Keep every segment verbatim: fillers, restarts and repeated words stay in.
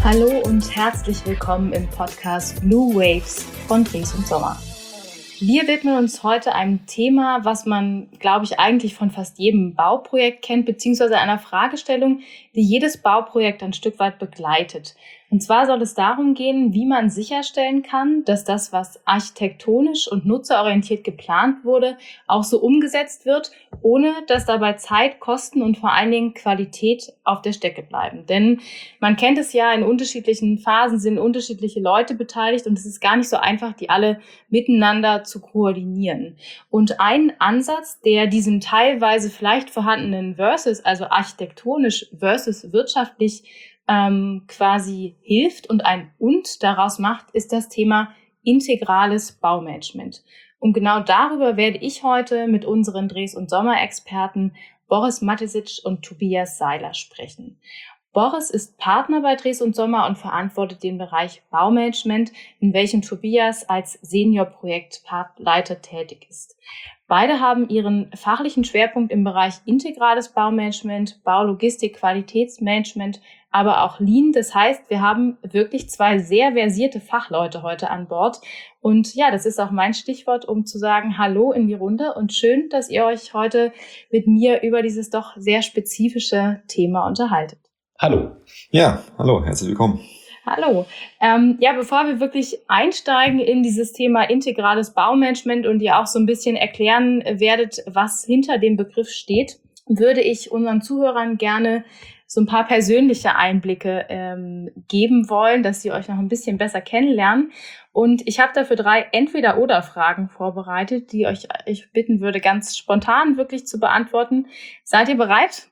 Hallo und herzlich willkommen im Podcast Blue Waves von Dres und Sommer. Wir widmen uns heute einem Thema, was man, glaube ich, eigentlich von fast jedem Bauprojekt kennt, beziehungsweise einer Fragestellung, die jedes Bauprojekt ein Stück weit begleitet. Und zwar soll es darum gehen, wie man sicherstellen kann, dass das, was architektonisch und nutzerorientiert geplant wurde, auch so umgesetzt wird, ohne dass dabei Zeit, Kosten und vor allen Dingen Qualität auf der Strecke bleiben. Denn man kennt es ja, in unterschiedlichen Phasen sind unterschiedliche Leute beteiligt und es ist gar nicht so einfach, die alle miteinander zu koordinieren. Und ein Ansatz, der diesem teilweise vielleicht vorhandenen Versus, also architektonisch versus wirtschaftlich, ähm, quasi hilft und ein Und daraus macht, ist das Thema integrales Baumanagement. Und genau darüber werde ich heute mit unseren Dres- und Sommer-Experten Boris Matisic und Tobias Seiler sprechen. Boris ist Partner bei Dres und Sommer und verantwortet den Bereich Baumanagement, in welchem Tobias als Senior-Projektleiter tätig ist. Beide haben ihren fachlichen Schwerpunkt im Bereich integrales Baumanagement, Baulogistik, Qualitätsmanagement, aber auch Lean. Das heißt, wir haben wirklich zwei sehr versierte Fachleute heute an Bord. Und ja, das ist auch mein Stichwort, um zu sagen, hallo in die Runde und schön, dass ihr euch heute mit mir über dieses doch sehr spezifische Thema unterhaltet. Hallo. Ja, hallo, herzlich willkommen. Hallo. Ähm, ja, bevor wir wirklich einsteigen in dieses Thema integrales Baumanagement und ihr auch so ein bisschen erklären werdet, was hinter dem Begriff steht, würde ich unseren Zuhörern gerne so ein paar persönliche Einblicke ähm, geben wollen, dass sie euch noch ein bisschen besser kennenlernen. Und ich habe dafür drei Entweder-oder-Fragen vorbereitet, die euch ich bitten würde, ganz spontan wirklich zu beantworten. Seid ihr bereit?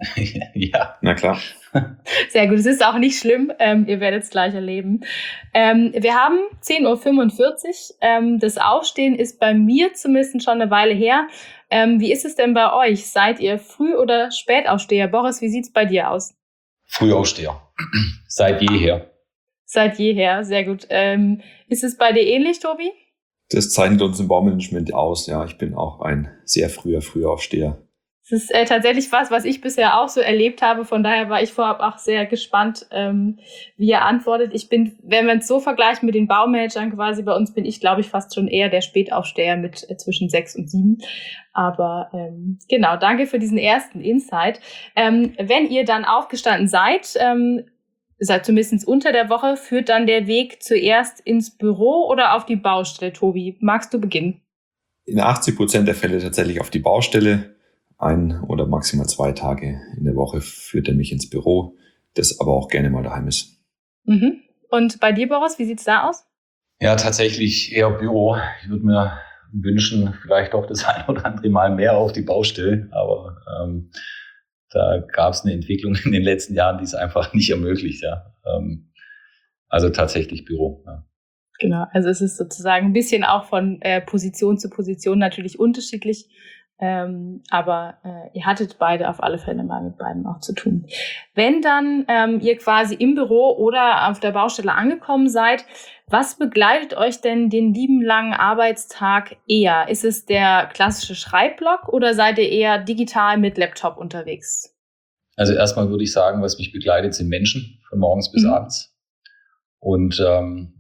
Ja, na klar. Sehr gut, es ist auch nicht schlimm, ähm, ihr werdet es gleich erleben. Ähm, wir haben zehn Uhr fünfundvierzig, ähm, das Aufstehen ist bei mir zumindest schon eine Weile her. Ähm, wie ist es denn bei euch? Seid ihr Früh- oder Spätaufsteher? Boris, wie sieht's bei dir aus? Frühaufsteher, seit jeher. Seit jeher, sehr gut. Ähm, ist es bei dir ähnlich, Tobi? Das zeichnet uns im Baumanagement aus, ja. Ich bin auch ein sehr früher Frühaufsteher. Das ist äh, tatsächlich was, was ich bisher auch so erlebt habe. Von daher war ich vorab auch sehr gespannt, ähm, wie er antwortet. Ich bin, wenn wir es so vergleichen mit den Baumanagern quasi, bei uns bin ich, glaube ich, fast schon eher der Spätaufsteher mit äh, zwischen sechs und sieben. Aber ähm, genau, danke für diesen ersten Insight. Ähm, wenn ihr dann aufgestanden seid, ähm, seid zumindest unter der Woche, führt dann der Weg zuerst ins Büro oder auf die Baustelle? Tobi, magst du beginnen? In achtzig Prozent der Fälle tatsächlich auf die Baustelle. Ein oder maximal zwei Tage in der Woche führt er mich ins Büro, das aber auch gerne mal daheim ist. Mhm. Und bei dir, Boris, wie sieht's da aus? Ja, tatsächlich eher Büro. Ich würde mir wünschen, vielleicht auch das ein oder andere Mal mehr auf die Baustelle, aber ähm, da gab es eine Entwicklung in den letzten Jahren, die es einfach nicht ermöglicht. Ja. Ähm, also tatsächlich Büro. Ja. Genau, also es ist sozusagen ein bisschen auch von äh, Position zu Position natürlich unterschiedlich. Ähm, aber äh, ihr hattet beide auf alle Fälle mal mit beiden auch zu tun. Wenn dann ähm, ihr quasi im Büro oder auf der Baustelle angekommen seid, was begleitet euch denn den lieben langen Arbeitstag eher? Ist es der klassische Schreibblock oder seid ihr eher digital mit Laptop unterwegs? Also erstmal würde ich sagen, was mich begleitet, sind Menschen von morgens bis mhm. abends. Und ähm,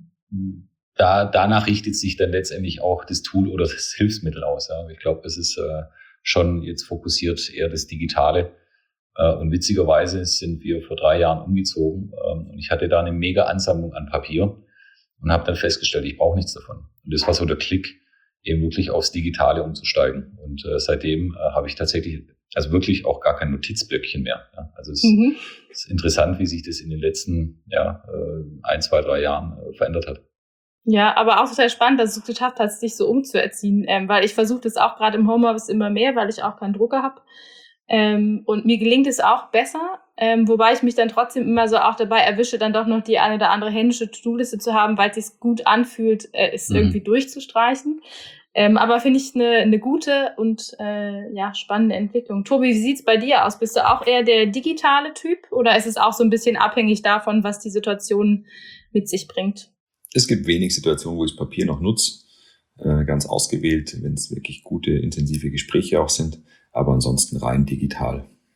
Da, danach richtet sich dann letztendlich auch das Tool oder das Hilfsmittel aus. Ja. Ich glaube, es ist äh, schon jetzt fokussiert eher das Digitale. Äh, und witzigerweise sind wir vor drei Jahren umgezogen. Ähm, und ich hatte da eine mega Ansammlung an Papier und habe dann festgestellt, ich brauche nichts davon. Und das war so der Klick, eben wirklich aufs Digitale umzusteigen. Und äh, seitdem äh, habe ich tatsächlich, also wirklich auch gar kein Notizblöckchen mehr. Ja. Also es mhm. ist interessant, wie sich das in den letzten ja, äh, ein, zwei, drei Jahren äh, verändert hat. Ja, aber auch total spannend, dass du es geschafft hast, dich so umzuerziehen, ähm, weil ich versuche das auch gerade im Homeoffice immer mehr, weil ich auch keinen Drucker habe. Ähm, und mir gelingt es auch besser, ähm, wobei ich mich dann trotzdem immer so auch dabei erwische, dann doch noch die eine oder andere händische To-Do-Liste zu haben, weil es sich gut anfühlt, äh, es mhm. irgendwie durchzustreichen. Ähm, aber finde ich eine eine gute und äh, ja spannende Entwicklung. Tobi, wie sieht's bei dir aus? Bist du auch eher der digitale Typ oder ist es auch so ein bisschen abhängig davon, was die Situation mit sich bringt? Es gibt wenig Situationen, wo ich das Papier noch nutze, äh, ganz ausgewählt, wenn es wirklich gute, intensive Gespräche auch sind, aber ansonsten rein digital.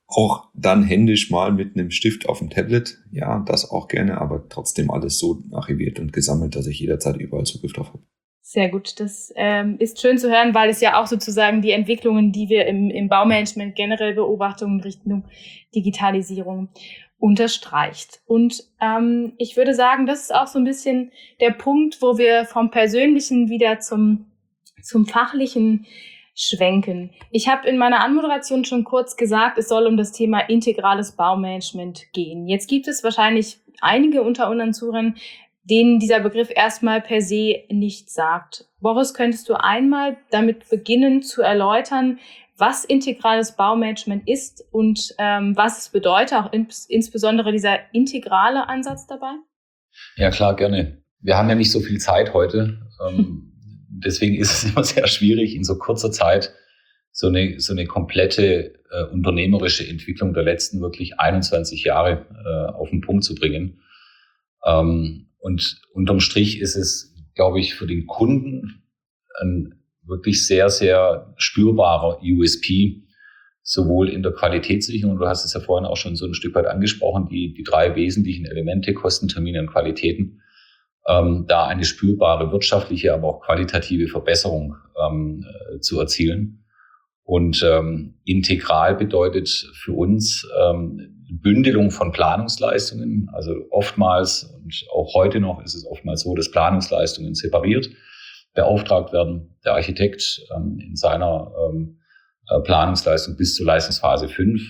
Auch dann händisch mal mit einem Stift auf dem Tablet. Ja, das auch gerne, aber trotzdem alles so archiviert und gesammelt, dass ich jederzeit überall Zugriff drauf habe. Sehr gut. Das ähm, ist schön zu hören, weil es ja auch sozusagen die Entwicklungen, die wir im, im Baumanagement generell beobachten in Richtung Digitalisierung unterstreicht. Und ähm, ich würde sagen, das ist auch so ein bisschen der Punkt, wo wir vom Persönlichen wieder zum, zum Fachlichen schwenken. Ich habe in meiner Anmoderation schon kurz gesagt, es soll um das Thema integrales Baumanagement gehen. Jetzt gibt es wahrscheinlich einige unter unseren Zuhörern, denen dieser Begriff erstmal per se nichts sagt. Boris, könntest du einmal damit beginnen zu erläutern, was integrales Baumanagement ist und ähm, was es bedeutet, auch ins, insbesondere dieser integrale Ansatz dabei? Ja, klar, gerne. Wir haben ja nicht so viel Zeit heute. Ähm, deswegen ist es immer sehr schwierig, in so kurzer Zeit so eine, so eine komplette äh, unternehmerische Entwicklung der letzten wirklich einundzwanzig Jahre äh, auf den Punkt zu bringen. Ähm, und unterm Strich ist es, glaube ich, für den Kunden ein wirklich sehr, sehr spürbarer U S P, sowohl in der Qualitätssicherung, du hast es ja vorhin auch schon so ein Stück weit angesprochen, die, die drei wesentlichen Elemente, Kosten, Termine und Qualitäten, ähm, da eine spürbare wirtschaftliche, aber auch qualitative Verbesserung ähm, äh, zu erzielen. Und ähm, integral bedeutet für uns ähm, Bündelung von Planungsleistungen. Also oftmals und auch heute noch ist es oftmals so, dass Planungsleistungen separiert beauftragt werden. Der Architekt ähm, in seiner ähm, äh, Planungsleistung bis zur Leistungsphase fünf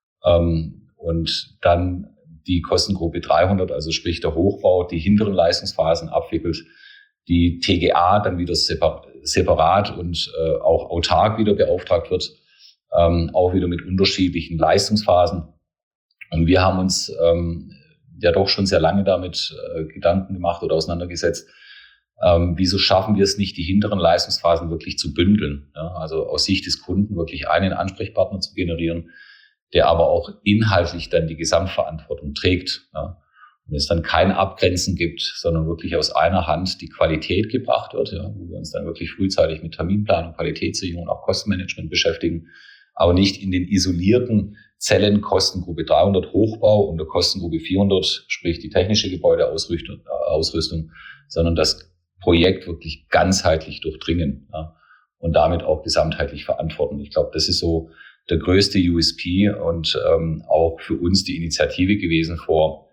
ähm, und dann die Kostengruppe dreihundert, also sprich der Hochbau, die hinteren Leistungsphasen abwickelt, die T G A dann wieder separat und äh, auch autark wieder beauftragt wird, ähm, auch wieder mit unterschiedlichen Leistungsphasen. Und wir haben uns ähm, ja doch schon sehr lange damit äh, Gedanken gemacht oder auseinandergesetzt, ähm, wieso schaffen wir es nicht, die hinteren Leistungsphasen wirklich zu bündeln? Ja? Also aus Sicht des Kunden wirklich einen Ansprechpartner zu generieren, der aber auch inhaltlich dann die Gesamtverantwortung trägt. Ja? Und es dann kein Abgrenzen gibt, sondern wirklich aus einer Hand die Qualität gebracht wird, ja, wo wir uns dann wirklich frühzeitig mit Terminplanung, Qualitätssicherung und auch Kostenmanagement beschäftigen, aber nicht in den isolierten Zellen Kostengruppe dreihundert Hochbau und der Kostengruppe vierhundert, sprich die technische Gebäudeausrüstung, Ausrüstung, sondern das Projekt wirklich ganzheitlich durchdringen, ja, und damit auch gesamtheitlich verantworten. Ich glaube, das ist so der größte U S P und ähm, auch für uns die Initiative gewesen vor,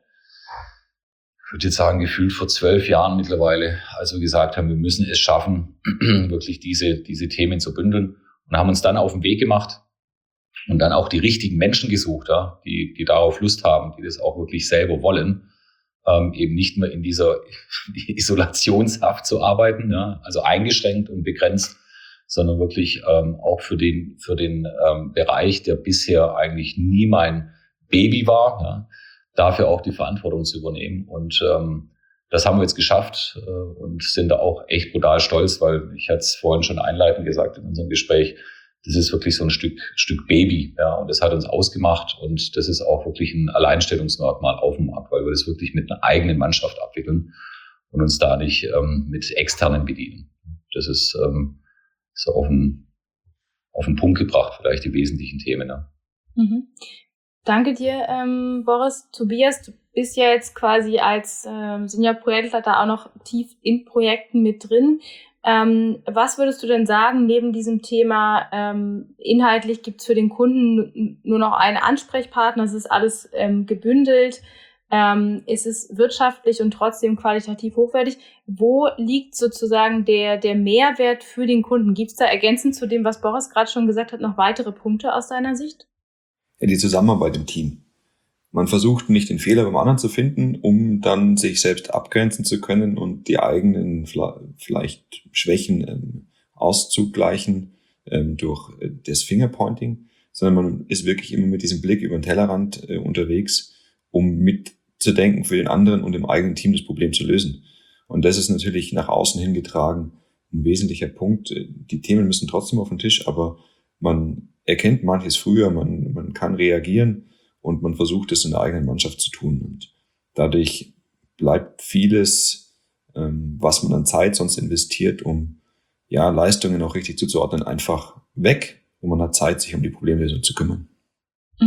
ich würde jetzt sagen, gefühlt vor zwölf Jahren mittlerweile, als wir gesagt haben, wir müssen es schaffen, wirklich diese, diese Themen zu bündeln, und haben uns dann auf den Weg gemacht und dann auch die richtigen Menschen gesucht, ja, die, die darauf Lust haben, die das auch wirklich selber wollen, ähm, eben nicht mehr in dieser Isolationshaft zu arbeiten, ja, also eingeschränkt und begrenzt, sondern wirklich ähm, auch für den, für den ähm, Bereich, der bisher eigentlich nie mein Baby war, ja, dafür auch die Verantwortung zu übernehmen. Und ähm, das haben wir jetzt geschafft äh, und sind da auch echt brutal stolz, weil ich hatte es vorhin schon einleitend gesagt in unserem Gespräch, das ist wirklich so ein Stück Stück Baby, ja, und das hat uns ausgemacht, und das ist auch wirklich ein Alleinstellungsmerkmal auf dem Markt, weil wir das wirklich mit einer eigenen Mannschaft abwickeln und uns da nicht ähm, mit externen bedienen. Das ist ähm, so auf den, auf den Punkt gebracht, vielleicht die wesentlichen Themen. Ja. Mhm. Danke dir, ähm, Boris. Tobias, du bist ja jetzt quasi als ähm, Senior-Projektleiter auch noch tief in Projekten mit drin. Ähm, was würdest du denn sagen, neben diesem Thema, ähm, inhaltlich gibt es für den Kunden nur noch einen Ansprechpartner, es ist alles ähm, gebündelt, ähm, es ist wirtschaftlich und trotzdem qualitativ hochwertig. Wo liegt sozusagen der, der Mehrwert für den Kunden? Gibt es da ergänzend zu dem, was Boris gerade schon gesagt hat, noch weitere Punkte aus deiner Sicht? Ja, die Zusammenarbeit im Team. Man versucht nicht den Fehler beim anderen zu finden, um dann sich selbst abgrenzen zu können und die eigenen vielleicht Schwächen ähm, auszugleichen ähm, durch äh, das Fingerpointing, sondern man ist wirklich immer mit diesem Blick über den Tellerrand äh, unterwegs, um mitzudenken für den anderen und im eigenen Team das Problem zu lösen. Und das ist natürlich nach außen hingetragen ein wesentlicher Punkt. Die Themen müssen trotzdem auf den Tisch, aber man erkennt manches früher, man, man kann reagieren und man versucht es in der eigenen Mannschaft zu tun. Und dadurch bleibt vieles, ähm, was man an Zeit sonst investiert, um ja Leistungen auch richtig zuzuordnen, einfach weg, und man hat Zeit, sich um die Problemlösung zu kümmern. Mhm.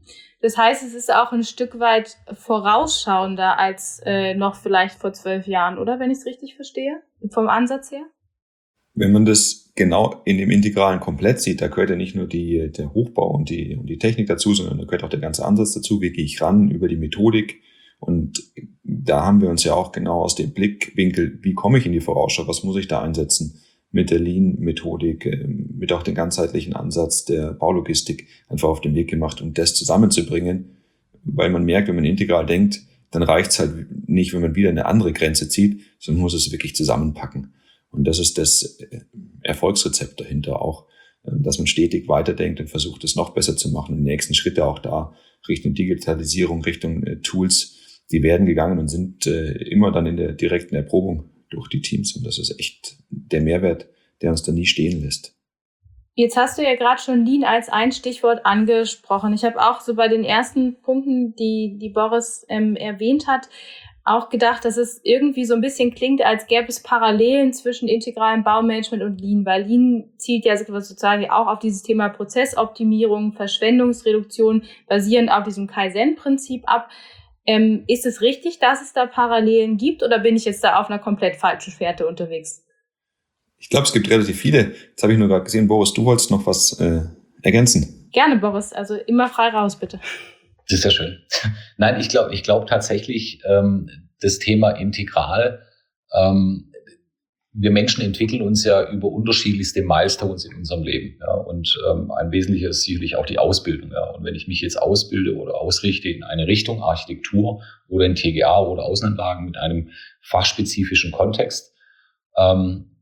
Das heißt, es ist auch ein Stück weit vorausschauender als äh, noch vielleicht vor zwölf Jahren, oder? Wenn ich es richtig verstehe, vom Ansatz her? Wenn man das genau in dem Integralen komplett sieht, da gehört ja nicht nur die, der Hochbau und die, und die Technik dazu, sondern da gehört auch der ganze Ansatz dazu. Wie gehe ich ran über die Methodik? Und da haben wir uns ja auch genau aus dem Blickwinkel, wie komme ich in die Vorausschau? Was muss ich da einsetzen? Mit der Lean-Methodik, mit auch dem ganzheitlichen Ansatz der Baulogistik einfach auf den Weg gemacht, um das zusammenzubringen. Weil man merkt, wenn man integral denkt, dann reicht es halt nicht, wenn man wieder eine andere Grenze zieht, sondern muss es wirklich zusammenpacken. Und das ist das Erfolgsrezept dahinter auch, dass man stetig weiterdenkt und versucht, es noch besser zu machen. Die nächsten Schritte auch da Richtung Digitalisierung, Richtung äh, Tools, die werden gegangen und sind äh, immer dann in der direkten Erprobung durch die Teams. Und das ist echt der Mehrwert, der uns da nie stehen lässt. Jetzt hast du ja gerade schon Lean als ein Stichwort angesprochen. Ich habe auch so bei den ersten Punkten, die, die Boris ähm, erwähnt hat, auch gedacht, dass es irgendwie so ein bisschen klingt, als gäbe es Parallelen zwischen integralem Baumanagement und Lean, weil Lean zielt ja sozusagen auch auf dieses Thema Prozessoptimierung, Verschwendungsreduktion, basierend auf diesem Kaizen-Prinzip ab. Ähm, ist es richtig, dass es da Parallelen gibt, oder bin ich jetzt da auf einer komplett falschen Fährte unterwegs? Ich glaube, es gibt relativ viele. Jetzt habe ich nur gerade gesehen, Boris, du wolltest noch was äh, ergänzen. Gerne, Boris. Also immer frei raus, bitte. Das ist ja schön. Nein, ich glaube ich glaube tatsächlich, ähm, das Thema integral, ähm, wir Menschen entwickeln uns ja über unterschiedlichste Milestones in unserem Leben. Ja, und ähm, ein wesentlicher ist sicherlich auch die Ausbildung. Ja. Und wenn ich mich jetzt ausbilde oder ausrichte in eine Richtung Architektur oder in T G A oder Außenanlagen mit einem fachspezifischen Kontext, ähm,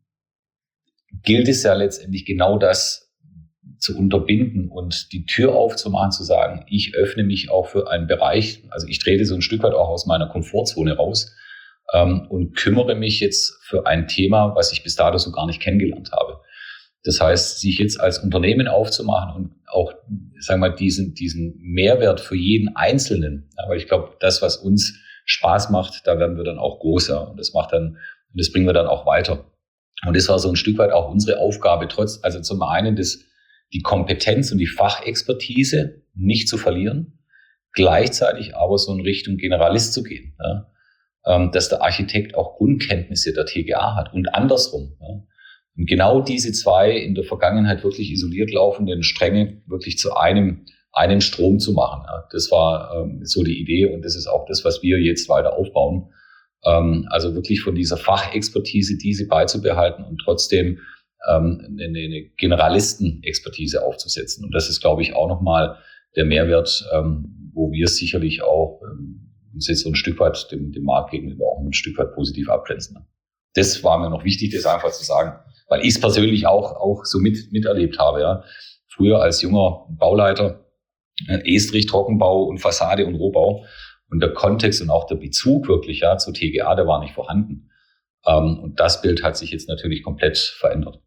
gilt es ja letztendlich genau das zu unterbinden und die Tür aufzumachen, zu sagen, ich öffne mich auch für einen Bereich, also ich trete so ein Stück weit auch aus meiner Komfortzone raus ähm, und kümmere mich jetzt für ein Thema, was ich bis dato so gar nicht kennengelernt habe. Das heißt, sich jetzt als Unternehmen aufzumachen und auch, sagen wir mal, diesen, diesen Mehrwert für jeden Einzelnen, ja, weil ich glaube, das, was uns Spaß macht, da werden wir dann auch größer und das macht dann, das bringen wir dann auch weiter. Und das war so ein Stück weit auch unsere Aufgabe, trotz, also zum einen das die Kompetenz und die Fachexpertise nicht zu verlieren, gleichzeitig aber so in Richtung Generalist zu gehen, ja, ähm, dass der Architekt auch Grundkenntnisse der T G A hat und andersrum. Ja. Und genau diese zwei in der Vergangenheit wirklich isoliert laufenden Stränge wirklich zu einem einem Strom zu machen. Ja. Das war ähm, so die Idee und das ist auch das, was wir jetzt weiter aufbauen. Ähm, also wirklich von dieser Fachexpertise diese beizubehalten und trotzdem eine, eine Generalisten-Expertise aufzusetzen. Und das ist, glaube ich, auch nochmal der Mehrwert, ähm, wo wir sicherlich auch ähm, uns jetzt so ein Stück weit dem, dem Markt gegenüber auch ein Stück weit positiv abgrenzen. Das war mir noch wichtig, das einfach zu sagen, weil ich es persönlich auch, auch so mit, miterlebt habe. Ja. Früher als junger Bauleiter, äh, Estrich, Trockenbau und Fassade und Rohbau. Und der Kontext und auch der Bezug wirklich ja zu T G A, der war nicht vorhanden. Ähm, und das Bild hat sich jetzt natürlich komplett verändert.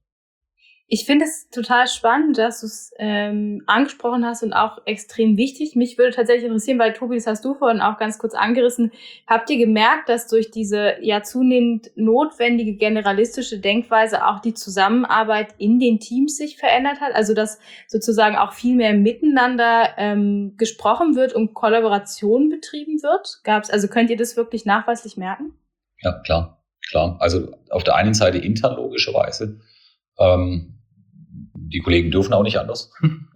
Ich finde es total spannend, dass du es ähm, angesprochen hast und auch extrem wichtig. Mich würde tatsächlich interessieren, weil Tobi, das hast du vorhin auch ganz kurz angerissen. Habt ihr gemerkt, dass durch diese ja zunehmend notwendige generalistische Denkweise auch die Zusammenarbeit in den Teams sich verändert hat? Also dass sozusagen auch viel mehr miteinander ähm, gesprochen wird und Kollaboration betrieben wird? Gab's, also könnt ihr das wirklich nachweislich merken? Ja, klar, klar. Also auf der einen Seite intern logischerweise. Ähm, Die Kollegen dürfen auch nicht anders.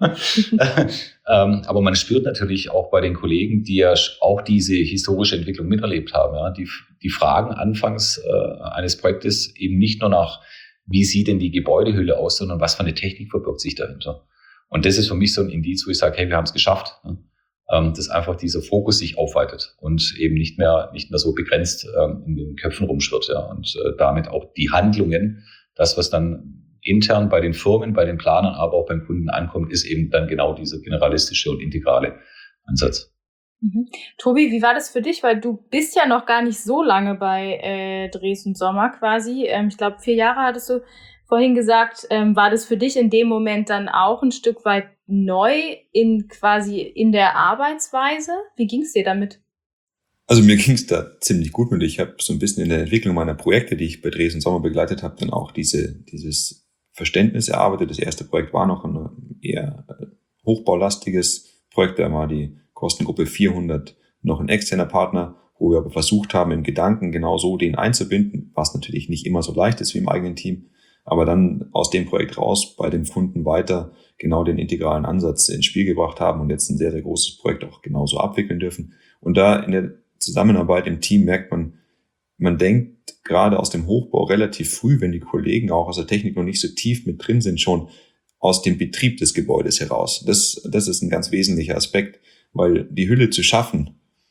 ähm, aber man spürt natürlich auch bei den Kollegen, die ja auch diese historische Entwicklung miterlebt haben, ja, die, die fragen anfangs äh, eines Projektes eben nicht nur nach, wie sieht denn die Gebäudehülle aus, sondern was für eine Technik verbirgt sich dahinter. Und das ist für mich so ein Indiz, wo ich sage, hey, wir haben es geschafft. Ja. Ähm, dass einfach dieser Fokus sich aufweitet und eben nicht mehr, nicht mehr so begrenzt ähm, in den Köpfen rumschwirrt. Ja. Und äh, damit auch die Handlungen, das, was dann intern bei den Firmen, bei den Planern, aber auch beim Kunden ankommt, ist eben dann genau dieser generalistische und integrale Ansatz. Mhm. Tobi, wie war das für dich? Weil du bist ja noch gar nicht so lange bei äh, Dresden Sommer quasi. Ähm, ich glaube, vier Jahre hattest du vorhin gesagt. Ähm, war das für dich in dem Moment dann auch ein Stück weit neu in quasi in der Arbeitsweise? Wie ging es dir damit? Also mir ging es da ziemlich gut mit. Ich habe so ein bisschen in der Entwicklung meiner Projekte, die ich bei Dresden Sommer begleitet habe, dann auch diese dieses Verständnis erarbeitet. Das erste Projekt war noch ein eher hochbaulastiges Projekt, da war die Kostengruppe vierhundert noch ein externer Partner, wo wir aber versucht haben, im Gedanken genau so den einzubinden, was natürlich nicht immer so leicht ist wie im eigenen Team, aber dann aus dem Projekt raus bei dem Kunden weiter genau den integralen Ansatz ins Spiel gebracht haben und jetzt ein sehr, sehr großes Projekt auch genauso abwickeln dürfen. Und da in der Zusammenarbeit im Team merkt man, man denkt gerade aus dem Hochbau relativ früh, wenn die Kollegen auch aus der Technik noch nicht so tief mit drin sind, schon aus dem Betrieb des Gebäudes heraus. Das, das ist ein ganz wesentlicher Aspekt, weil die Hülle zu schaffen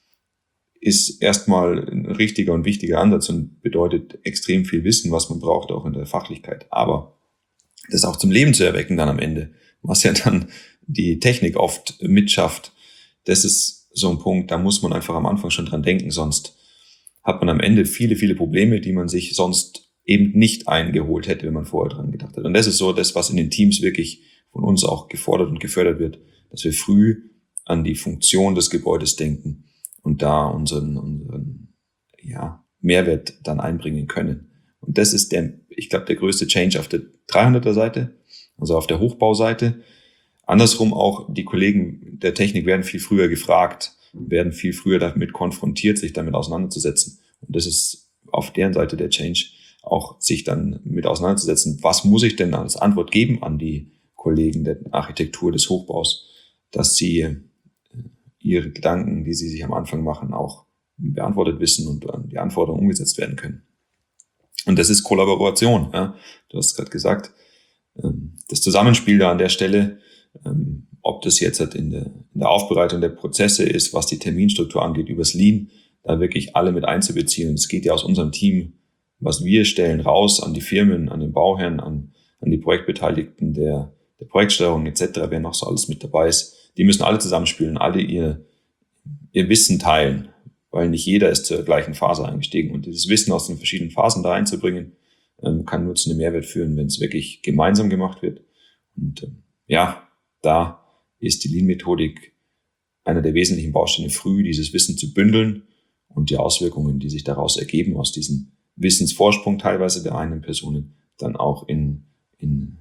ist erstmal ein richtiger und wichtiger Ansatz und bedeutet extrem viel Wissen, was man braucht, auch in der Fachlichkeit. Aber das auch zum Leben zu erwecken dann am Ende, was ja dann die Technik oft mitschafft, das ist so ein Punkt, da muss man einfach am Anfang schon dran denken, sonst hat man am Ende viele, viele Probleme, die man sich sonst eben nicht eingeholt hätte, wenn man vorher dran gedacht hat. Und das ist so das, was in den Teams wirklich von uns auch gefordert und gefördert wird, dass wir früh an die Funktion des Gebäudes denken und da unseren, unseren ja, Mehrwert dann einbringen können. Und das ist der, ich glaube, der größte Change auf der dreihunderter Seite, also auf der Hochbauseite. Andersrum auch, die Kollegen der Technik werden viel früher gefragt, werden viel früher damit konfrontiert, sich damit auseinanderzusetzen. Und das ist auf deren Seite der Change, auch sich dann mit auseinanderzusetzen. Was muss ich denn als Antwort geben an die Kollegen der Architektur des Hochbaus, dass sie ihre Gedanken, die sie sich am Anfang machen, auch beantwortet wissen und die Anforderungen umgesetzt werden können. Und das ist Kollaboration. Ja. Du hast gerade gesagt, das Zusammenspiel da an der Stelle, ob das jetzt in der, in der Aufbereitung der Prozesse ist, was die Terminstruktur angeht, übers Lean, da wirklich alle mit einzubeziehen. Und es geht ja aus unserem Team, was wir stellen, raus an die Firmen, an den Bauherren, an, an die Projektbeteiligten der, der Projektsteuerung et cetera, wer noch so alles mit dabei ist. Die müssen alle zusammenspielen, alle ihr, ihr Wissen teilen, weil nicht jeder ist zur gleichen Phase eingestiegen. Und dieses Wissen aus den verschiedenen Phasen da einzubringen, ähm, kann nur zu einem Mehrwert führen, wenn es wirklich gemeinsam gemacht wird. Und ähm, ja, da ist die Lean-Methodik einer der wesentlichen Bausteine, früh dieses Wissen zu bündeln und die Auswirkungen, die sich daraus ergeben, aus diesem Wissensvorsprung teilweise der einen Personen, dann auch in, in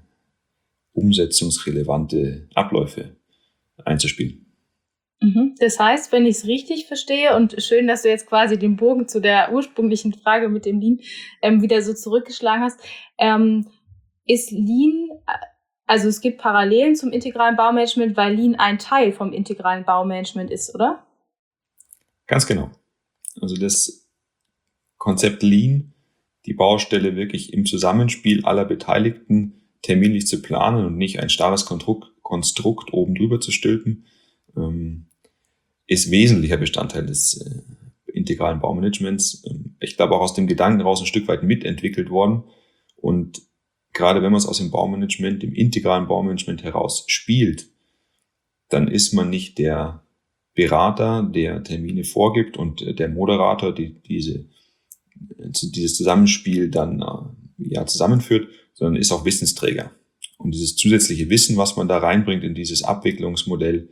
umsetzungsrelevante Abläufe einzuspielen. Das heißt, wenn ich es richtig verstehe, und schön, dass du jetzt quasi den Bogen zu der ursprünglichen Frage mit dem Lean ähm, wieder so zurückgeschlagen hast, ähm, ist Lean, also es gibt Parallelen zum integralen Baumanagement, weil Lean ein Teil vom integralen Baumanagement ist, oder? Ganz genau. Also das Konzept Lean, die Baustelle wirklich im Zusammenspiel aller Beteiligten terminlich zu planen und nicht ein starres Konstrukt, Konstrukt oben drüber zu stülpen, ähm, ist wesentlicher Bestandteil des äh, integralen Baumanagements. Ähm, ich glaube auch aus dem Gedanken raus ein Stück weit mitentwickelt worden. Und gerade wenn man es aus dem Baumanagement, dem integralen Baumanagement heraus spielt, dann ist man nicht der Berater, der Termine vorgibt und äh, der Moderator, die diese, äh, dieses Zusammenspiel dann äh, ja, zusammenführt, sondern ist auch Wissensträger. Und dieses zusätzliche Wissen, was man da reinbringt in dieses Abwicklungsmodell,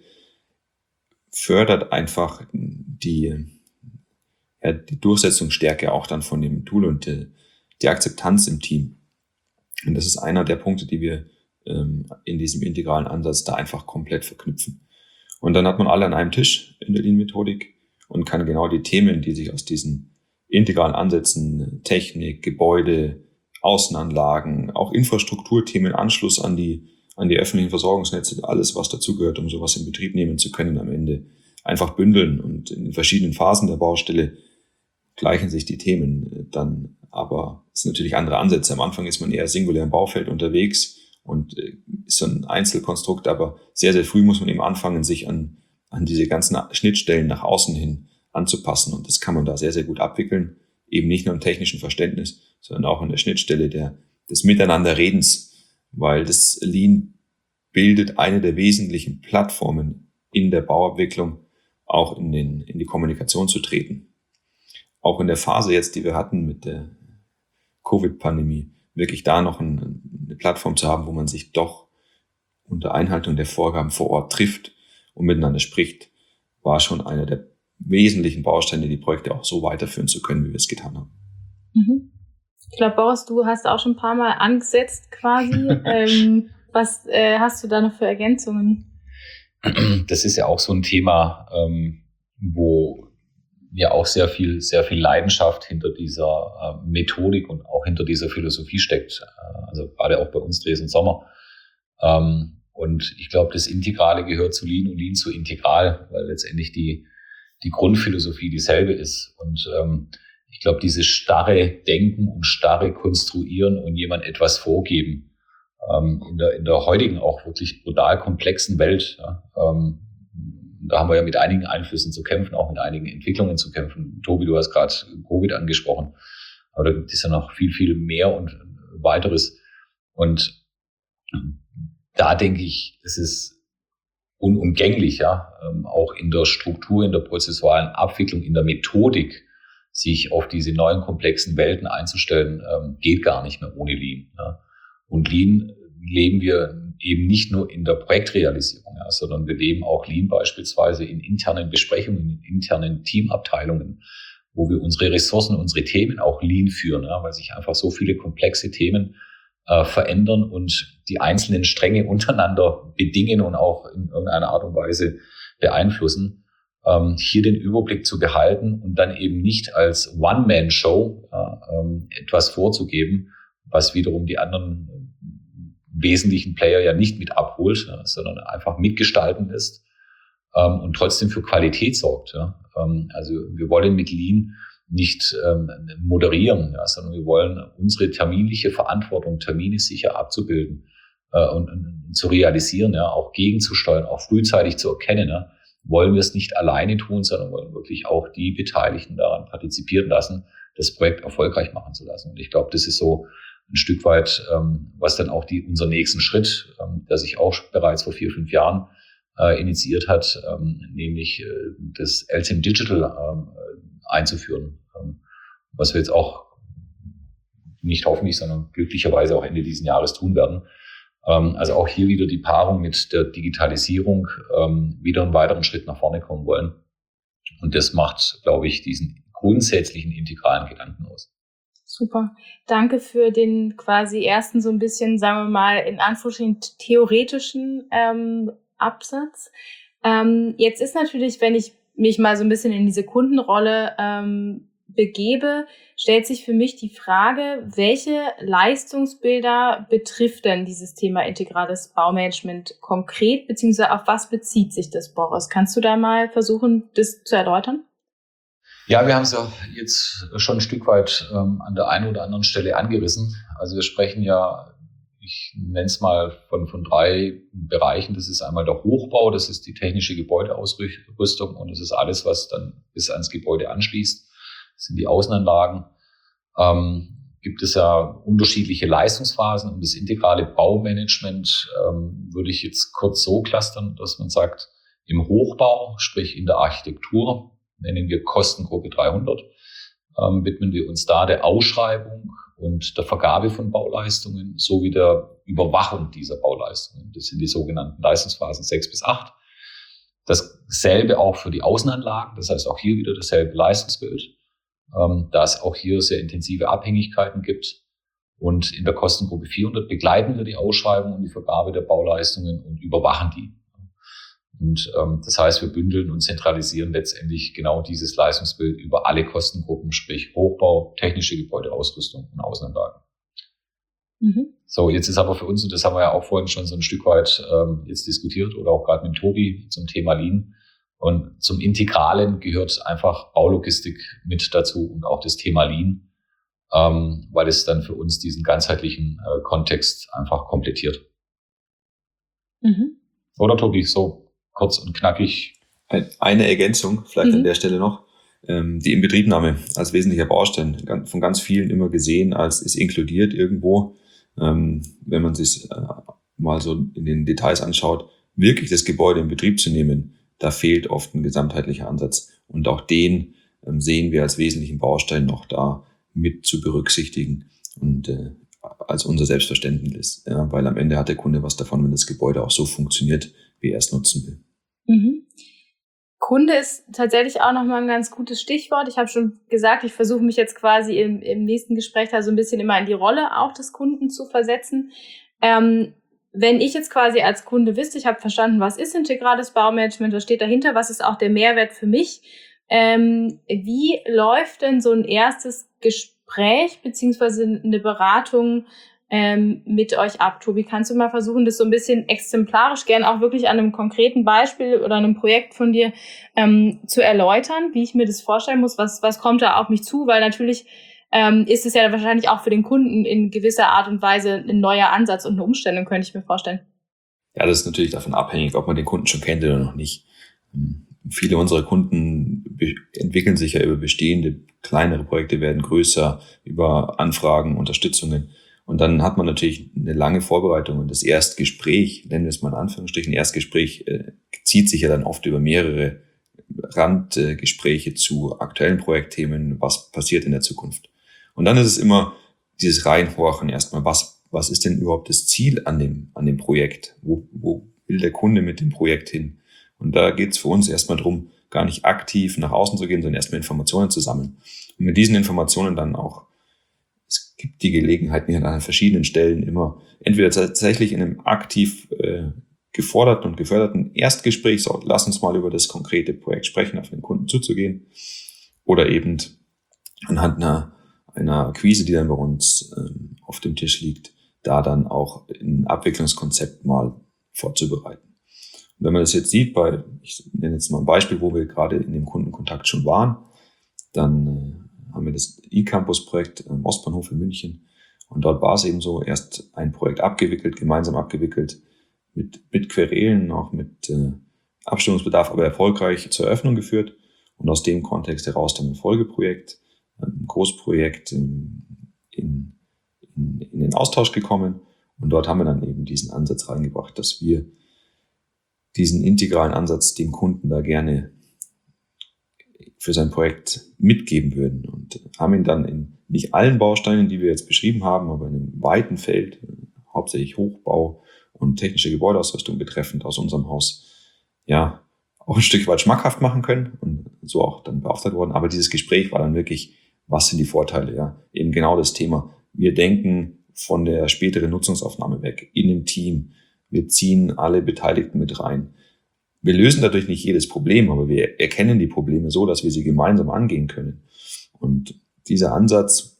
fördert einfach die, ja, die Durchsetzungsstärke auch dann von dem Tool und die, die Akzeptanz im Team. Und das ist einer der Punkte, die wir ähm, in diesem integralen Ansatz da einfach komplett verknüpfen. Und dann hat man alle an einem Tisch in der Lean-Methodik und kann genau die Themen, die sich aus diesen integralen Ansätzen, Technik, Gebäude, Außenanlagen, auch Infrastrukturthemen, Anschluss an die an die öffentlichen Versorgungsnetze, alles, was dazugehört, um sowas in Betrieb nehmen zu können, am Ende einfach bündeln. Und in den verschiedenen Phasen der Baustelle gleichen sich die Themen dann, aber es sind natürlich andere Ansätze. Am Anfang ist man eher singulär im Baufeld unterwegs und ist so ein Einzelkonstrukt, aber sehr, sehr früh muss man eben anfangen, sich an, an diese ganzen Schnittstellen nach außen hin anzupassen. Und das kann man da sehr, sehr gut abwickeln. Eben nicht nur im technischen Verständnis, sondern auch an der Schnittstelle der, des Miteinanderredens, weil das Lean bildet eine der wesentlichen Plattformen in der Bauabwicklung, auch in, den, in die Kommunikation zu treten. Auch in der Phase jetzt, die wir hatten mit der Covid-Pandemie, wirklich da noch ein, eine Plattform zu haben, wo man sich doch unter Einhaltung der Vorgaben vor Ort trifft und miteinander spricht, war schon einer der wesentlichen Bausteine, die Projekte auch so weiterführen zu können, wie wir es getan haben. Mhm. Ich glaube, Boris, du hast auch schon ein paar Mal angesetzt quasi. ähm, was äh, hast du da noch für Ergänzungen? das ist ja auch so ein Thema, ähm, wo ja auch sehr viel, sehr viel Leidenschaft hinter dieser äh, Methodik und auch hinter dieser Philosophie steckt. Äh, also gerade auch bei uns Dresden Sommer. Ähm, und ich glaube, das Integrale gehört zu Lean und Lean zu Integral, weil letztendlich die, die Grundphilosophie dieselbe ist. Und ähm, ich glaube, dieses starre Denken und starre Konstruieren und jemand etwas vorgeben, ähm, in der, in der heutigen auch wirklich brutal komplexen Welt, ja, ähm, da haben wir ja mit einigen Einflüssen zu kämpfen, auch mit einigen Entwicklungen zu kämpfen. Tobi, du hast gerade Covid angesprochen, aber da gibt es ja noch viel, viel mehr und weiteres. Und da denke ich, es ist unumgänglich, ja, auch in der Struktur, in der prozessualen Abwicklung, in der Methodik, sich auf diese neuen komplexen Welten einzustellen, geht gar nicht mehr ohne Lean. Ja. Und Lean leben wir eben nicht nur in der Projektrealisierung, ja, sondern wir leben auch Lean beispielsweise in internen Besprechungen, in internen Teamabteilungen, wo wir unsere Ressourcen, unsere Themen auch Lean führen, ja, weil sich einfach so viele komplexe Themen äh, verändern und die einzelnen Stränge untereinander bedingen und auch in irgendeiner Art und Weise beeinflussen. Ähm, hier den Überblick zu behalten und dann eben nicht als One-Man-Show äh, ähm, etwas vorzugeben, was wiederum die anderen wesentlichen Player ja nicht mit abholt, ja, sondern einfach mitgestalten ist ähm, und trotzdem für Qualität sorgt. Ja. Ähm, also wir wollen mit Lean nicht ähm, moderieren, ja, sondern wir wollen unsere terminliche Verantwortung, Termine sicher abzubilden äh, und, und zu realisieren, ja, auch gegenzusteuern, auch frühzeitig zu erkennen. Ja. Wollen wir es nicht alleine tun, sondern wollen wirklich auch die Beteiligten daran partizipieren lassen, das Projekt erfolgreich machen zu lassen. Und ich glaube, das ist so ein Stück weit, ähm, was dann auch die, unser nächsten Schritt, ähm, der sich auch bereits vor vier, fünf Jahren äh, initiiert hat, ähm, nämlich äh, das L C M Digital ähm, einzuführen, ähm, was wir jetzt auch nicht hoffentlich, sondern glücklicherweise auch Ende dieses Jahres tun werden. Ähm, also auch hier wieder die Paarung mit der Digitalisierung ähm, wieder einen weiteren Schritt nach vorne kommen wollen. Und das macht, glaube ich, diesen grundsätzlichen integralen Gedanken aus. Super. Danke für den quasi ersten so ein bisschen, sagen wir mal, in Anführungsstrichen theoretischen ähm, Absatz. Ähm, jetzt ist natürlich, wenn ich mich mal so ein bisschen in diese Kundenrolle ähm, begebe, stellt sich für mich die Frage, welche Leistungsbilder betrifft denn dieses Thema integrales Baumanagement konkret, beziehungsweise auf was bezieht sich das, Boris? Kannst du da mal versuchen, das zu erläutern? Ja, wir haben es ja jetzt schon ein Stück weit ähm, an der einen oder anderen Stelle angerissen. Also wir sprechen ja, ich nenne es mal von, von drei Bereichen. Das ist einmal der Hochbau, das ist die technische Gebäudeausrüstung und das ist alles, was dann bis ans Gebäude anschließt. Das sind die Außenanlagen. Ähm, gibt es ja unterschiedliche Leistungsphasen und das integrale Baumanagement ähm, würde ich jetzt kurz so clustern, dass man sagt, im Hochbau, sprich in der Architektur, nennen wir Kostengruppe dreihundert, ähm, widmen wir uns da der Ausschreibung und der Vergabe von Bauleistungen sowie der Überwachung dieser Bauleistungen. Das sind die sogenannten Leistungsphasen sechs bis acht. Dasselbe auch für die Außenanlagen, das heißt auch hier wieder dasselbe Leistungsbild, ähm, da es auch hier sehr intensive Abhängigkeiten gibt. Und in der Kostengruppe vierhundert begleiten wir die Ausschreibung und die Vergabe der Bauleistungen und überwachen die. Und ähm, das heißt, wir bündeln und zentralisieren letztendlich genau dieses Leistungsbild über alle Kostengruppen, sprich Hochbau, technische Gebäudeausrüstung und Außenanlagen. Mhm. So, jetzt ist aber für uns, und das haben wir ja auch vorhin schon so ein Stück weit ähm, jetzt diskutiert oder auch gerade mit Tobi zum Thema Lean. Und zum Integralen gehört einfach Baulogistik mit dazu und auch das Thema Lean, ähm, weil es dann für uns diesen ganzheitlichen äh, Kontext einfach komplettiert. Mhm. Oder Tobi, so kurz und knackig. Eine Ergänzung vielleicht mhm. an der Stelle noch. Die Inbetriebnahme als wesentlicher Baustein, von ganz vielen immer gesehen als ist inkludiert irgendwo. Wenn man sich mal so in den Details anschaut, wirklich das Gebäude in Betrieb zu nehmen, da fehlt oft ein gesamtheitlicher Ansatz. Und auch den sehen wir als wesentlichen Baustein noch da mit zu berücksichtigen und als unser Selbstverständnis. Ja, weil am Ende hat der Kunde was davon, wenn das Gebäude auch so funktioniert, wie er es nutzen will. Mhm. Kunde ist tatsächlich auch nochmal ein ganz gutes Stichwort. Ich habe schon gesagt, ich versuche mich jetzt quasi im, im nächsten Gespräch da so ein bisschen immer in die Rolle auch des Kunden zu versetzen. Ähm, wenn ich jetzt quasi als Kunde wüsste, ich habe verstanden, was ist integrales Baumanagement, was steht dahinter, was ist auch der Mehrwert für mich, ähm, wie läuft denn so ein erstes Gespräch beziehungsweise eine Beratung ähm, mit euch ab? Tobi, kannst du mal versuchen, das so ein bisschen exemplarisch, gern auch wirklich an einem konkreten Beispiel oder einem Projekt von dir ähm, zu erläutern, wie ich mir das vorstellen muss, was, was kommt da auf mich zu, weil natürlich ähm, ist es ja wahrscheinlich auch für den Kunden in gewisser Art und Weise ein neuer Ansatz und eine Umstellung, könnte ich mir vorstellen. Ja, das ist natürlich davon abhängig, ob man den Kunden schon kennt oder noch nicht. Viele unserer Kunden be- entwickeln sich ja über bestehende kleinere Projekte, werden größer, über Anfragen, Unterstützungen. Und dann hat man natürlich eine lange Vorbereitung und das Erstgespräch, nennen wir es mal in Anführungsstrichen, Erstgespräch äh, zieht sich ja dann oft über mehrere Randgespräche äh, zu aktuellen Projektthemen, was passiert in der Zukunft. Und dann ist es immer dieses Reinhorchen erstmal, was, was ist denn überhaupt das Ziel an dem, an dem Projekt? Wo, wo will der Kunde mit dem Projekt hin? Und da geht es für uns erstmal darum, gar nicht aktiv nach außen zu gehen, sondern erstmal Informationen zu sammeln. Und mit diesen Informationen dann auch, es gibt die Gelegenheit, mir an verschiedenen Stellen immer entweder tatsächlich in einem aktiv äh, geforderten und geförderten Erstgespräch, so, lass uns mal über das konkrete Projekt sprechen, auf den Kunden zuzugehen, oder eben anhand einer, einer Akquise, die dann bei uns ähm, auf dem Tisch liegt, da dann auch ein Abwicklungskonzept mal vorzubereiten. Und wenn man das jetzt sieht, bei, ich nenne jetzt mal ein Beispiel, wo wir gerade in dem Kundenkontakt schon waren, dann äh, haben wir das E-Campus-Projekt am Ostbahnhof in München. Und dort war es eben so, erst ein Projekt abgewickelt, gemeinsam abgewickelt, mit, mit Querelen, auch mit äh, Abstimmungsbedarf, aber erfolgreich zur Eröffnung geführt. Und aus dem Kontext heraus dann ein Folgeprojekt, ein Großprojekt in, in, in, in den Austausch gekommen. Und dort haben wir dann eben diesen Ansatz reingebracht, dass wir diesen integralen Ansatz dem Kunden da gerne für sein Projekt mitgeben würden und haben ihn dann in nicht allen Bausteinen, die wir jetzt beschrieben haben, aber in einem weiten Feld, hauptsächlich Hochbau und technische Gebäudeausrüstung betreffend aus unserem Haus, ja, auch ein Stück weit schmackhaft machen können und so auch dann beauftragt worden. Aber dieses Gespräch war dann wirklich, was sind die Vorteile? Ja, eben genau das Thema. Wir denken von der späteren Nutzungsaufnahme weg in dem Team. Wir ziehen alle Beteiligten mit rein. Wir lösen dadurch nicht jedes Problem, aber wir erkennen die Probleme so, dass wir sie gemeinsam angehen können. Und dieser Ansatz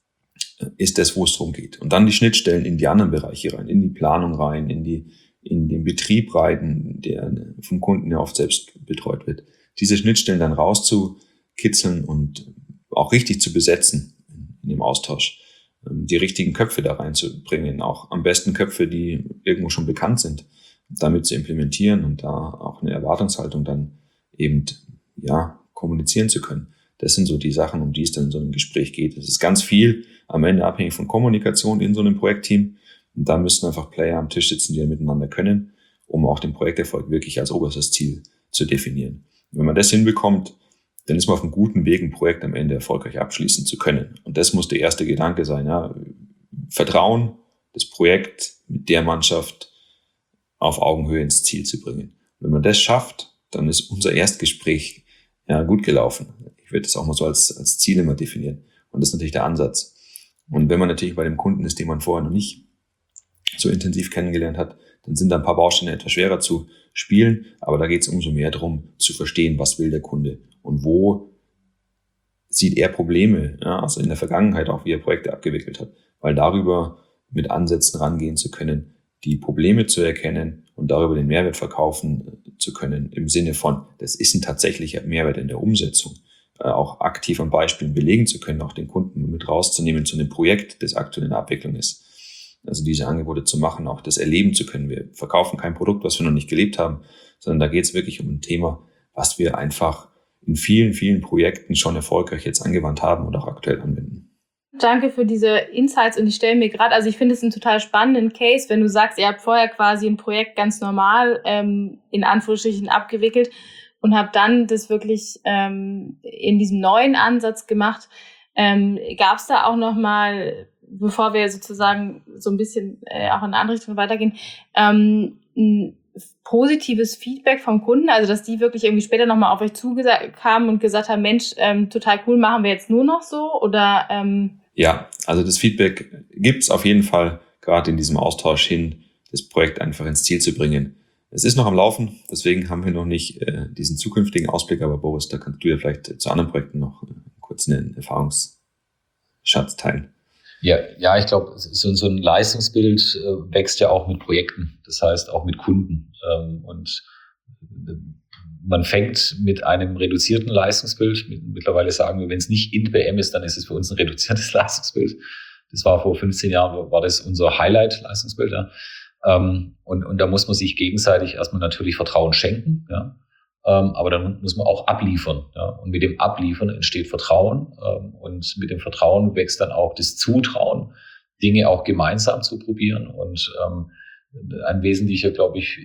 ist das, wo es darum geht. Und dann die Schnittstellen in die anderen Bereiche rein, in die Planung rein, in die, in den Betrieb rein, der vom Kunden ja oft selbst betreut wird. Diese Schnittstellen dann rauszukitzeln und auch richtig zu besetzen in dem Austausch. Die richtigen Köpfe da reinzubringen, auch am besten Köpfe, die irgendwo schon bekannt sind, damit zu implementieren und da auch eine Erwartungshaltung dann eben, ja, kommunizieren zu können. Das sind so die Sachen, um die es dann in so einem Gespräch geht. Es ist ganz viel am Ende abhängig von Kommunikation in so einem Projektteam. Und da müssen einfach Player am Tisch sitzen, die ja miteinander können, um auch den Projekterfolg wirklich als oberstes Ziel zu definieren. Und wenn man das hinbekommt, dann ist man auf einem guten Weg, ein Projekt am Ende erfolgreich abschließen zu können. Und das muss der erste Gedanke sein. Ja. Vertrauen, das Projekt mit der Mannschaft auf Augenhöhe ins Ziel zu bringen. Wenn man das schafft, dann ist unser Erstgespräch ja gut gelaufen. Ich würde das auch mal so als, als Ziel immer definieren. Und das ist natürlich der Ansatz. Und wenn man natürlich bei dem Kunden ist, den man vorher noch nicht so intensiv kennengelernt hat, dann sind da ein paar Bausteine etwas schwerer zu spielen. Aber da geht es umso mehr darum, zu verstehen, was will der Kunde und wo sieht er Probleme, ja, also in der Vergangenheit auch, wie er Projekte abgewickelt hat. Weil darüber mit Ansätzen rangehen zu können, die Probleme zu erkennen und darüber den Mehrwert verkaufen zu können, im Sinne von, das ist ein tatsächlicher Mehrwert in der Umsetzung, äh, auch aktiv an Beispielen belegen zu können, auch den Kunden mit rauszunehmen zu einem Projekt, das aktuell in der Abwicklung ist. Also diese Angebote zu machen, auch das erleben zu können. Wir verkaufen kein Produkt, was wir noch nicht gelebt haben, sondern da geht es wirklich um ein Thema, was wir einfach in vielen, vielen Projekten schon erfolgreich jetzt angewandt haben und auch aktuell anwenden. Danke für diese Insights und ich stelle mir gerade, also ich finde es einen total spannenden Case, wenn du sagst, ihr habt vorher quasi ein Projekt ganz normal ähm, in Anführungsstrichen abgewickelt und habt dann das wirklich ähm, in diesem neuen Ansatz gemacht. Ähm, gab es da auch nochmal, bevor wir sozusagen so ein bisschen äh, auch in eine andere Richtung weitergehen, ähm, ein positives Feedback vom Kunden, also dass die wirklich irgendwie später nochmal auf euch zukamen und gesagt haben, Mensch, ähm, total cool, machen wir jetzt nur noch so oder... Ähm Ja, also das Feedback gibt's auf jeden Fall, gerade in diesem Austausch hin. das Projekt einfach ins Ziel zu bringen. Es ist noch am Laufen, deswegen haben wir noch nicht äh, diesen zukünftigen Ausblick, aber Boris, da kannst du ja vielleicht zu anderen Projekten noch äh, kurz einen Erfahrungsschatz teilen. Ja, ja, ich glaube, so, so ein Leistungsbild äh, wächst ja auch mit Projekten, das heißt auch mit Kunden. Ähm, und äh, man fängt mit einem reduzierten Leistungsbild. Mittlerweile sagen wir, wenn es nicht Int B M ist, dann ist es für uns ein reduziertes Leistungsbild. Das war vor fünfzehn Jahren, war das unser Highlight-Leistungsbild. Ja. Ähm, und, und da muss man sich gegenseitig erstmal natürlich Vertrauen schenken. Ja. Ähm, aber dann muss man auch abliefern. Ja. Und mit dem Abliefern entsteht Vertrauen. Ähm, und mit dem Vertrauen wächst dann auch das Zutrauen, Dinge auch gemeinsam zu probieren. Und ähm, ein wesentlicher, glaube ich,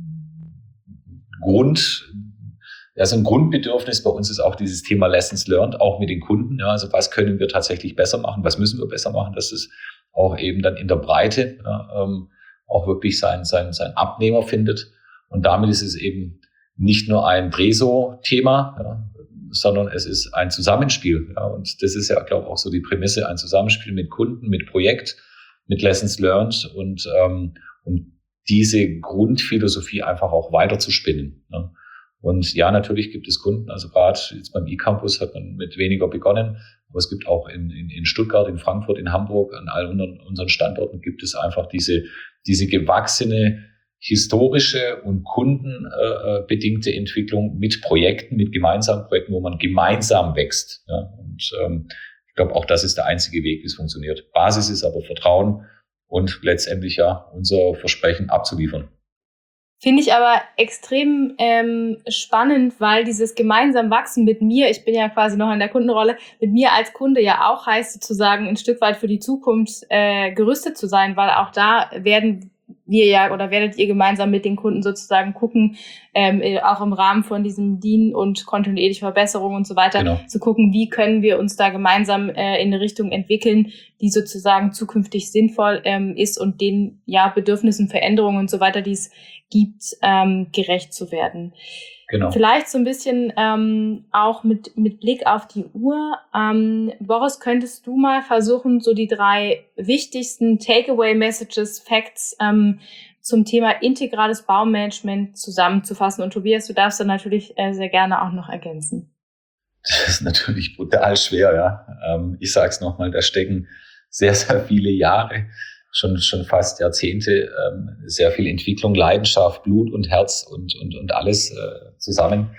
Grund, also ein Grundbedürfnis bei uns ist auch dieses Thema Lessons Learned, auch mit den Kunden. Ja, also was können wir tatsächlich besser machen? Was müssen wir besser machen? Dass es auch eben dann in der Breite ja, ähm, auch wirklich sein, sein, sein Abnehmer findet. Und damit ist es eben nicht nur ein Breso-Thema, ja, sondern es ist ein Zusammenspiel. Ja, und das ist ja, glaube ich, auch so die Prämisse, ein Zusammenspiel mit Kunden, mit Projekt, mit Lessons Learned und ähm, um diese Grundphilosophie einfach auch weiter zu spinnen. Ja. Und ja, natürlich gibt es Kunden, also gerade jetzt beim eCampus hat man mit weniger begonnen, aber es gibt auch in, in, in Stuttgart, in Frankfurt, in Hamburg, an all unseren Standorten gibt es einfach diese, diese gewachsene historische und kundenbedingte äh, Entwicklung mit Projekten, mit gemeinsamen Projekten, wo man gemeinsam wächst. Ja. Und ähm, ich glaube, auch das ist der einzige Weg, wie es funktioniert. Basis ist aber Vertrauen und letztendlich ja unser Versprechen abzuliefern. Finde ich aber extrem ähm, spannend, weil dieses gemeinsam Wachsen mit mir, ich bin ja quasi noch in der Kundenrolle, mit mir als Kunde ja auch heißt sozusagen ein Stück weit für die Zukunft äh, gerüstet zu sein, weil auch da werden wir ja oder werdet ihr gemeinsam mit den Kunden sozusagen gucken, ähm, auch im Rahmen von diesem Dienen und kontinuierliche Verbesserung und so weiter, genau. zu gucken, wie können wir uns da gemeinsam äh, in eine Richtung entwickeln, die sozusagen zukünftig sinnvoll ähm, ist und den ja Bedürfnissen, Veränderungen und so weiter, die es gibt, ähm, gerecht zu werden. Genau. Vielleicht so ein bisschen ähm, auch mit mit Blick auf die Uhr. Ähm, Boris, könntest du mal versuchen, so die drei wichtigsten Takeaway-Messages, Facts ähm, zum Thema integrales Baumanagement zusammenzufassen? Und Tobias, du darfst dann natürlich äh, sehr gerne auch noch ergänzen. Das ist natürlich brutal schwer, ja. Ähm, ich sage es nochmal, da stecken sehr, sehr viele Jahre, schon schon fast Jahrzehnte, ähm, sehr viel Entwicklung, Leidenschaft, Blut und Herz und und und alles äh, zusammen.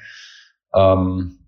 Ähm,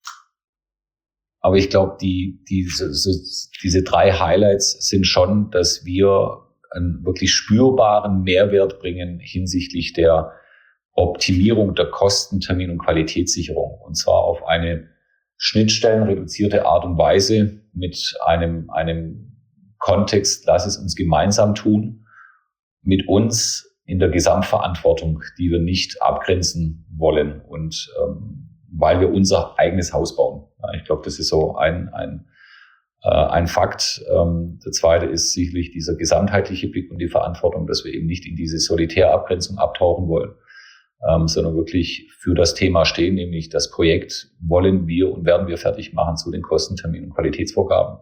aber ich glaube, die die so, so, diese drei Highlights sind schon, dass wir einen wirklich spürbaren Mehrwert bringen hinsichtlich der Optimierung der Kosten, Termin- und Qualitätssicherung, und zwar auf eine schnittstellenreduzierte Art und Weise mit einem einem Kontext, lass es uns gemeinsam tun, mit uns in der Gesamtverantwortung, die wir nicht abgrenzen wollen und ähm, weil wir unser eigenes Haus bauen. Ja, ich glaube, das ist so ein ein äh, ein Fakt. Ähm, der zweite ist sicherlich dieser gesamtheitliche Blick und die Verantwortung, dass wir eben nicht in diese Solitärabgrenzung abtauchen wollen, ähm, sondern wirklich für das Thema stehen, nämlich das Projekt wollen wir und werden wir fertig machen zu den Kosten, Termin- und Qualitätsvorgaben.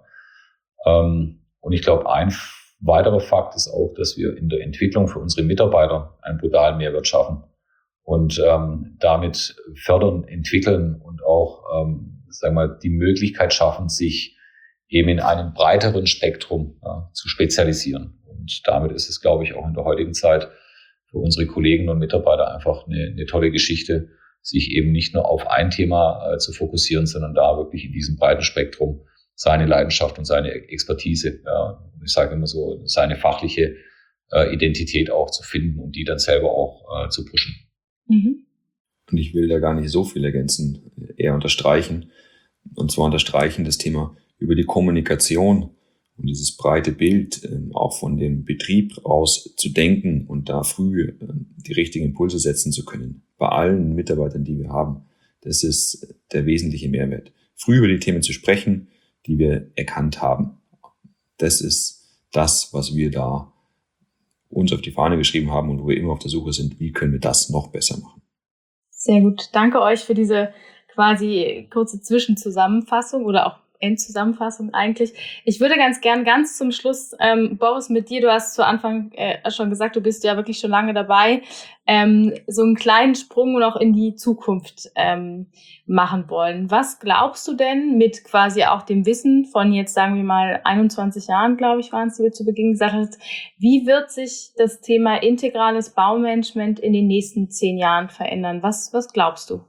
Ähm, Und ich glaube, ein weiterer Fakt ist auch, dass wir in der Entwicklung für unsere Mitarbeiter einen brutalen Mehrwert schaffen und ähm, damit fördern, entwickeln und auch, ähm, sagen wir mal, die Möglichkeit schaffen, sich eben in einem breiteren Spektrum ja, zu spezialisieren. Und damit ist es, glaube ich, auch in der heutigen Zeit für unsere Kollegen und Mitarbeiter einfach eine, eine tolle Geschichte, sich eben nicht nur auf ein Thema äh, zu fokussieren, sondern da wirklich in diesem breiten Spektrum seine Leidenschaft und seine Expertise, ja, ich sage immer so, seine fachliche äh, Identität auch zu finden und die dann selber auch äh, zu pushen. Mhm. Und ich will da gar nicht so viel ergänzen, eher unterstreichen. Und zwar unterstreichen das Thema über die Kommunikation und dieses breite Bild äh, auch von dem Betrieb aus zu denken und da früh äh, die richtigen Impulse setzen zu können. Bei allen Mitarbeitern, die wir haben. Das ist der wesentliche Mehrwert. Früh über die Themen zu sprechen, die wir erkannt haben. Das ist das, was wir da uns auf die Fahne geschrieben haben und wo wir immer auf der Suche sind, wie können wir das noch besser machen. Sehr gut. Danke euch für diese quasi kurze Zwischenzusammenfassung oder auch Endzusammenfassung eigentlich. Ich würde ganz gern ganz zum Schluss, ähm, Boris, mit dir, du hast zu Anfang äh, schon gesagt, du bist ja wirklich schon lange dabei, ähm, so einen kleinen Sprung noch in die Zukunft ähm, machen wollen. Was glaubst du denn mit quasi auch dem Wissen von jetzt, sagen wir mal, einundzwanzig Jahren, glaube ich, waren es, die du zu Beginn gesagt hast, wie wird sich das Thema integrales Baumanagement in den nächsten zehn Jahren verändern? Was, was glaubst du?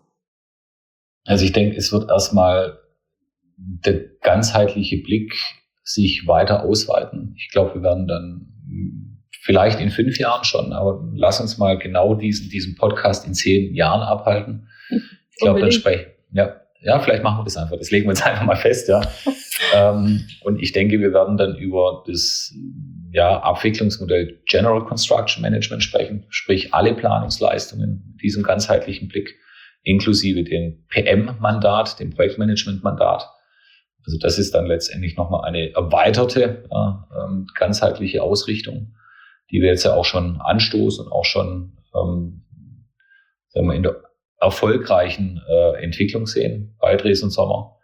Also ich denke, es wird erstmal der ganzheitliche Blick sich weiter ausweiten. Ich glaube, wir werden dann vielleicht in fünf Jahren schon, aber lass uns mal genau diesen, diesen Podcast in zehn Jahren abhalten. Ich glaube, dann sprechen, ja, ja, vielleicht machen wir das einfach. Das legen wir uns einfach mal fest, ja. ähm, und ich denke, wir werden dann über das, ja, Abwicklungsmodell General Construction Management sprechen, sprich alle Planungsleistungen mit diesem ganzheitlichen Blick, inklusive dem P M-Mandat, dem Projektmanagement-Mandat. Also das ist dann letztendlich nochmal eine erweiterte, äh, ganzheitliche Ausrichtung, die wir jetzt ja auch schon anstoßen und auch schon ähm, sagen wir, in der erfolgreichen äh, Entwicklung sehen bei Dresden Sommer.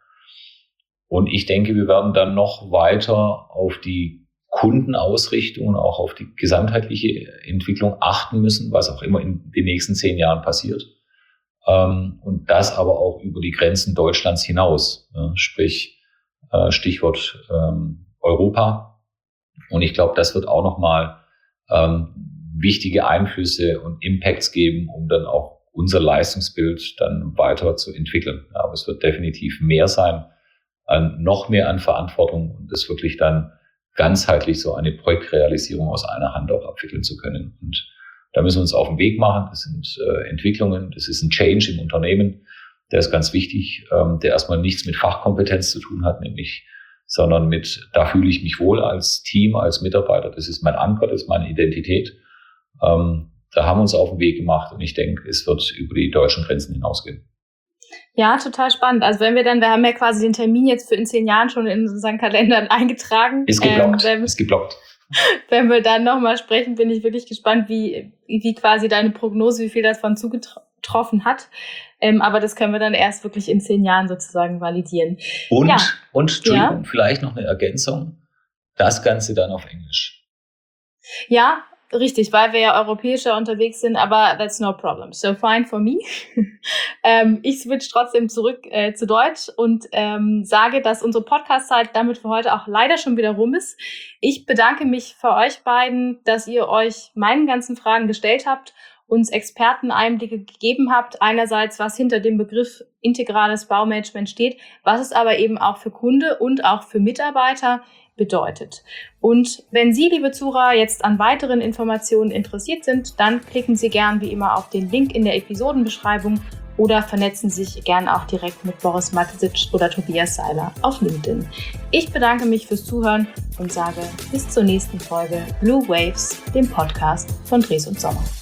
Und ich denke, wir werden dann noch weiter auf die Kundenausrichtung und auch auf die gesamtheitliche Entwicklung achten müssen, was auch immer in den nächsten zehn Jahren passiert. Ähm, und das aber auch über die Grenzen Deutschlands hinaus, ja, sprich äh, Stichwort ähm, Europa. Und ich glaube, das wird auch nochmal ähm, wichtige Einflüsse und Impacts geben, um dann auch unser Leistungsbild dann weiter zu entwickeln. Ja, aber es wird definitiv mehr sein, an, noch mehr an Verantwortung und das wirklich dann ganzheitlich so eine Projektrealisierung aus einer Hand auch abwickeln zu können. Und da müssen wir uns auf den Weg machen. Das sind äh, Entwicklungen, das ist ein Change im Unternehmen, der ist ganz wichtig, ähm, der erstmal nichts mit Fachkompetenz zu tun hat, nämlich, sondern mit, da fühle ich mich wohl als Team, als Mitarbeiter, das ist mein Anker, das ist meine Identität. Ähm, da haben wir uns auf den Weg gemacht und ich denke, es wird über die deutschen Grenzen hinausgehen. Ja, total spannend. Also wenn wir dann, wir haben ja quasi den Termin jetzt für in zehn Jahren schon in unseren Kalendern eingetragen. Ist geblockt, ähm, ist geblockt. Wenn wir dann nochmal sprechen, bin ich wirklich gespannt, wie, wie quasi deine Prognose, wie viel davon zugetroffen hat. Ähm, aber das können wir dann erst wirklich in zehn Jahren sozusagen validieren. Und, ja. und Entschuldigung, ja. vielleicht noch eine Ergänzung. Das Ganze dann auf Englisch. Ja, richtig, weil wir ja europäischer unterwegs sind, aber that's no problem. So fine for me. ähm, ich switch trotzdem zurück äh, zu Deutsch und ähm, sage, dass unsere Podcast-Zeit damit für heute auch leider schon wieder rum ist. Ich bedanke mich für euch beiden, dass ihr euch meinen ganzen Fragen gestellt habt, uns Experteneinblicke gegeben habt. Einerseits, was hinter dem Begriff integrales Baumanagement steht, was es aber eben auch für Kunde und auch für Mitarbeiter bedeutet. Und wenn Sie, liebe Zuhörer, jetzt an weiteren Informationen interessiert sind, dann klicken Sie gern wie immer auf den Link in der Episodenbeschreibung oder vernetzen Sie sich gern auch direkt mit Boris Matezic oder Tobias Seiler auf LinkedIn. Ich bedanke mich fürs Zuhören und sage bis zur nächsten Folge Blue Waves, dem Podcast von Dresden Sommer.